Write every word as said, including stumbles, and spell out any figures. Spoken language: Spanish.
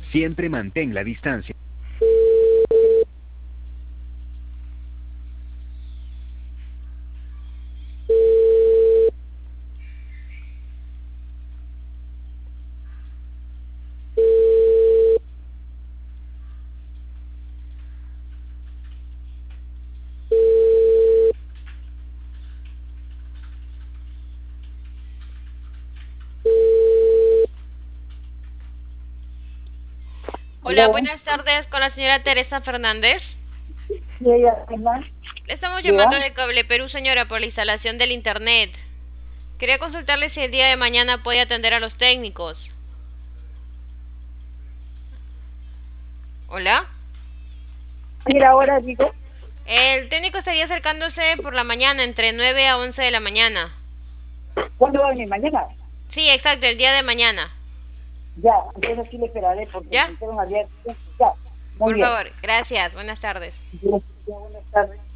Siempre mantén la distancia. Hola, Aló, buenas tardes con la señora Teresa Fernández. sí, ella habla. Le estamos Diga, llamando de Cable Perú, señora, por la instalación del internet. Quería consultarle si el día de mañana puede atender a los técnicos. Hola. mira, ahora digo, El técnico estaría acercándose por la mañana, entre nueve a once de la mañana. ¿cuándo va a venir? Mañana. Sí, exacto, el día de mañana. Ya, entonces aquí le esperaré porque me ¿Ya? dijeron ayer. Ya, muy Por bien. favor, gracias. Buenas tardes. Ya, buenas tardes.